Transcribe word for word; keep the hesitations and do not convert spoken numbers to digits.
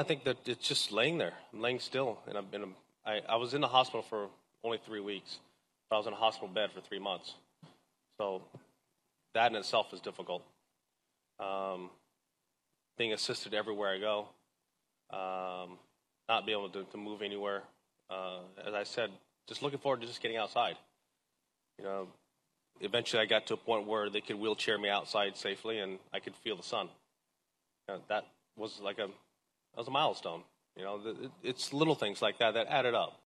think that it's just laying there. I'm laying still, and I've been. I, I was in the hospital for only three weeks, but I was in a hospital bed for three months. So that in itself is difficult. Um, being assisted everywhere I go, um, not being able to, to move anywhere. Uh, as I said, just looking forward to just getting outside. You know, eventually I got to a point where they could wheelchair me outside safely, and I could feel the sun. You know, that was like a that was a milestone. You know, it, it's little things like that that added up.